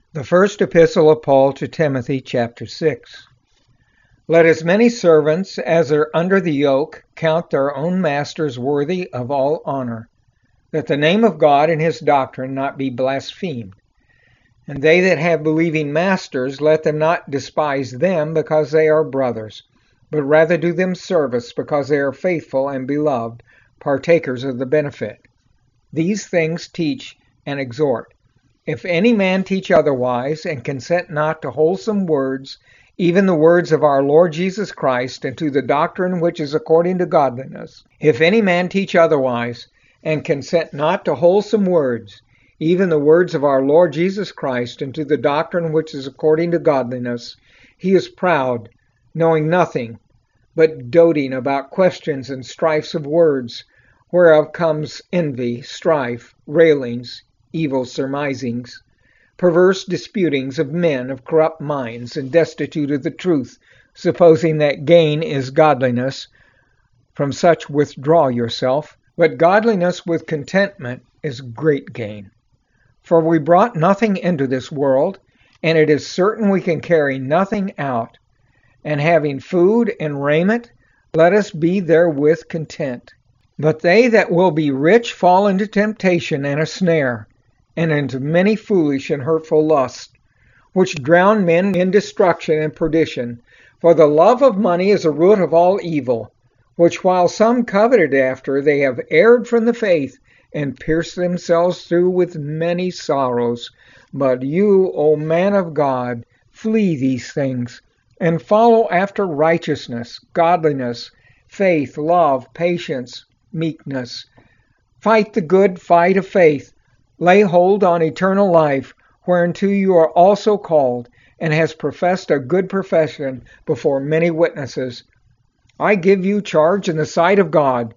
The first epistle of Paul to Timothy, chapter 6. Let as many servants as are under the yoke count their own masters worthy of all honor, that the name of God and his doctrine not be blasphemed. And they that have believing masters, let them not despise them because they are brothers, but rather do them service because they are faithful and beloved, partakers of the benefit. These things teach and exhort. If any man teach otherwise, and consent not to wholesome words, even the words of our Lord Jesus Christ, and to the doctrine which is according to godliness. If any man teach otherwise, and consent not to wholesome words, even the words of our Lord Jesus Christ, and to the doctrine which is according to godliness, he is proud, knowing nothing, but doting about questions and strifes of words, whereof comes envy, strife, railings, evil surmisings, perverse disputings of men of corrupt minds, and destitute of the truth, supposing that gain is godliness. From such withdraw yourself. But godliness with contentment is great gain. For we brought nothing into this world, and it is certain we can carry nothing out. And having food and raiment, let us be therewith content. But they that will be rich fall into temptation and a snare, and into many foolish and hurtful lusts, which drown men in destruction and perdition. For the love of money is a root of all evil, which while some coveted after, they have erred from the faith, and pierced themselves through with many sorrows. But you, O man of God, flee these things, and follow after righteousness, godliness, faith, love, patience, meekness. Fight the good fight of faith. Lay hold on eternal life, whereunto you are also called, and has professed a good profession before many witnesses. I give you charge in the sight of God,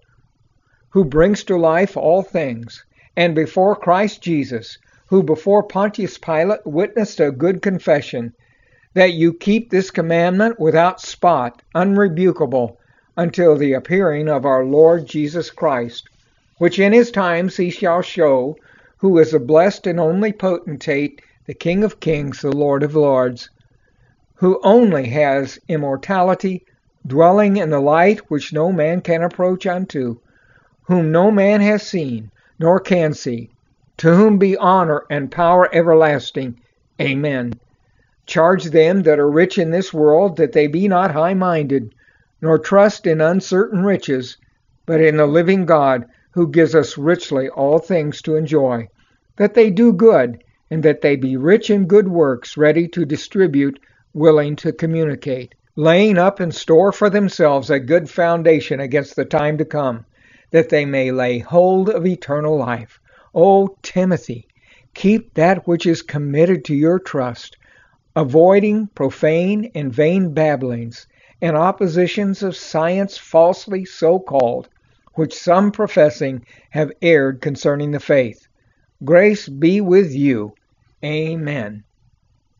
who brings to life all things, and before Christ Jesus, who before Pontius Pilate witnessed a good confession, that you keep this commandment without spot, unrebukable, until the appearing of our Lord Jesus Christ, which in his times he shall show, who is the blessed and only potentate, the King of kings, the Lord of lords, who only has immortality, dwelling in the light which no man can approach unto, whom no man has seen, nor can see, to whom be honor and power everlasting. Amen. Charge them that are rich in this world that they be not high-minded, nor trust in uncertain riches, but in the living God, who gives us richly all things to enjoy, that they do good, and that they be rich in good works, ready to distribute, willing to communicate, laying up in store for themselves a good foundation against the time to come, that they may lay hold of eternal life. O Timothy, keep that which is committed to your trust, avoiding profane and vain babblings, and oppositions of science falsely so called, which some professing have erred concerning the faith. Grace be with you. Amen.